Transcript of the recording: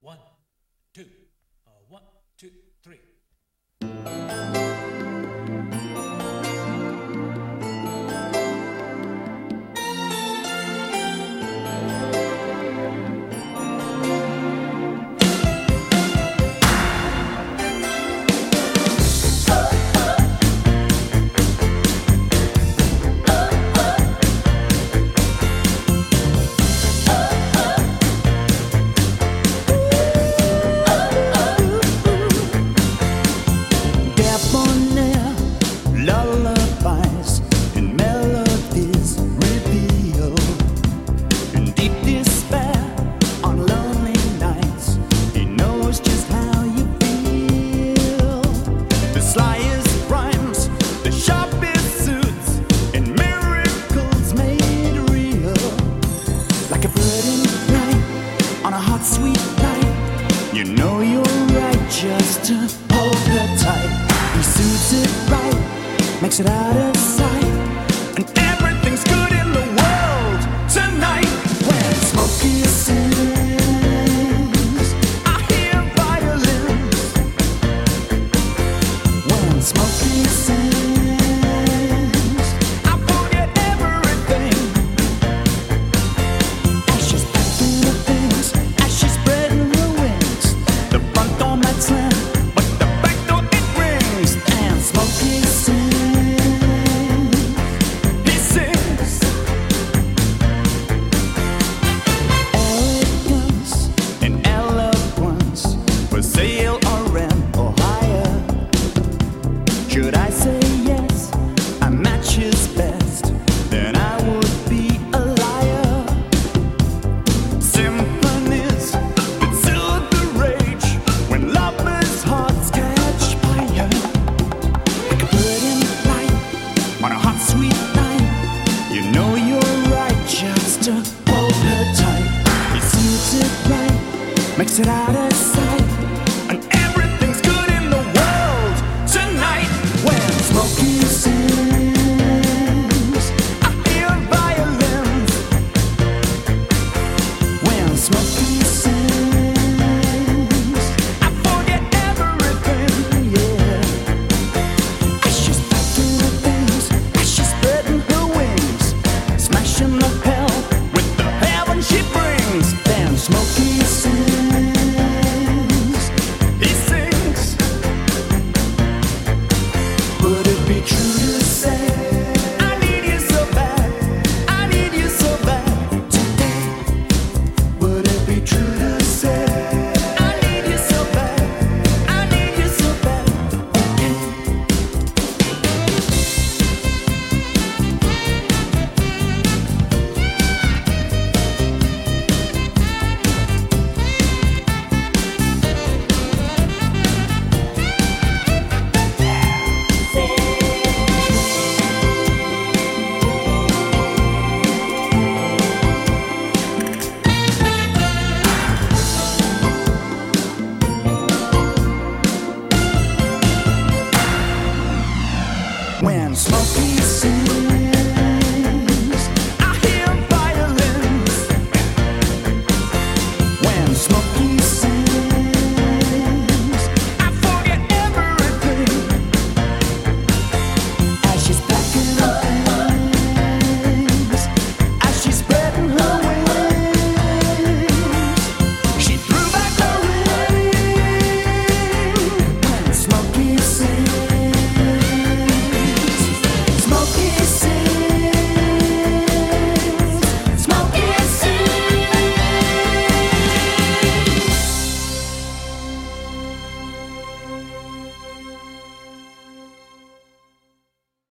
One, two, one, two, three. Lullabies and melodies reveal in deep despair on lonely nights. He knows just how you feel. The slyest rhymes, the sharpest suits, and miracles made real. Like a bird in flight on a hot, sweet night. You know you're right just to hold her tight. He suits it right, makes it out of sight, and everything's good in the world tonight. When Smokey sings, I hear violins. When Smokey sings, I forget everything. As she's packing her things, as she's spreading her wings, the front door might slam, but the back door it rings. And Smokey sings. Should I say yes, I match his best, then I would be a liar. Symphonies that soothe the rage when lovers' hearts catch fire. Like a bird in flight on a hot, sweet night. You know you're right just to hold her tight. He suits it right, makes it out of sight.